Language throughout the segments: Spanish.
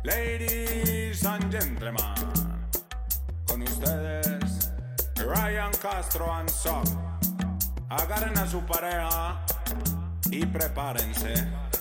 Ladies and gentlemen, con ustedes, Ryan Castro and Son. Agarren a su pareja y prepárense.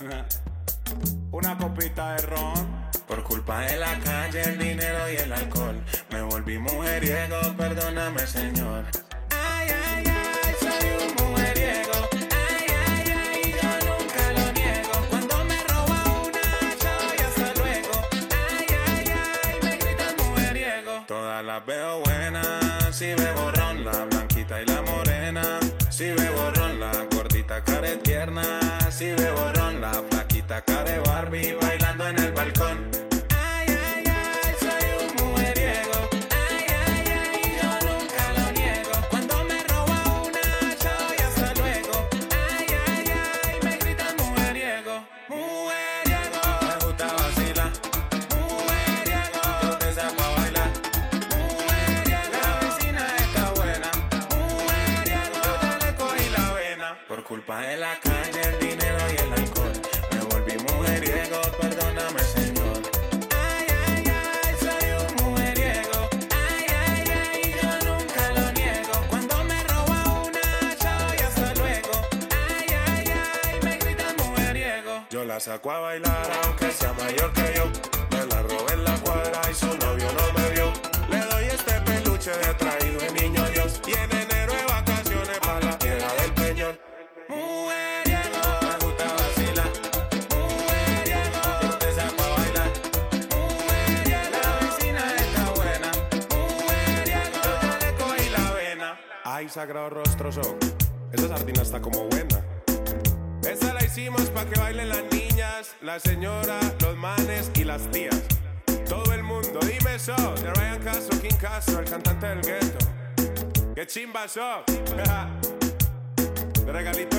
Una copita de ron. Por culpa de la calle, el dinero y el alcohol, me volví mujeriego, perdóname, Señor. Ay, ay, ay, soy un mujeriego. Ay, ay, ay, yo nunca lo niego. Cuando me roba una, soy hasta luego. Ay, ay, ay, me gritan mujeriego. Todas las veo buenas, si bebo ron, la blanquita y la morena. Si bebo ron, la gordita cara tierna. Si bebo ron, la flaquita cara de Barbie bailando en el balcón. Ay, ay, ay, soy un mujeriego. Ay, ay, ay, yo nunca lo niego. Cuando me roba una, soy hasta luego. Ay, ay, ay, me gritan mujeriego. Mujeriego, me gusta vacilar. Mujeriego, yo te saco a bailar. Mujeriego, la vecina está buena. Mujeriego, yo ya le cogí la vena. Por culpa de la calle, el dinero y el alcohol, me volví mujeriego, perdóname, Señor. Ay, ay, ay, soy un mujeriego. Ay, ay, ay, yo nunca lo niego. Cuando me roba una, soy hasta luego. Ay, ay, ay, me gritan mujeriego. Yo la saco a bailar aunque sea mayor que yo. Me la robé en la cuadra y su novio no me vio. Le doy este peluche de traído de niño Dios. Y en enero de vacaciones pa' la tierra del Peñol. Mujeriego, me gusta vacilar. Mujeriego, yo te saco a bailar. Mujeriego, la vecina está buena. Mujeriego, yo ya le cogí la vena. Ay, sagrado rostro son, esa sardina está como buena. Esa la hicimos pa' que bailen las niñas, la señora, los manes y las tías. Todo el mundo, dime eso, de Ryan Castro, King Castro, el cantante del gueto. ¡Qué chimba eso! De regalito